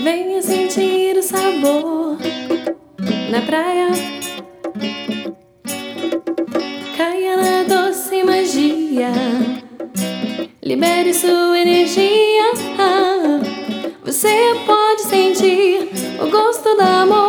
Venha sentir o sabor na praia. Caia na doce magia, libere sua energia. Você pode sentir o gosto do amor.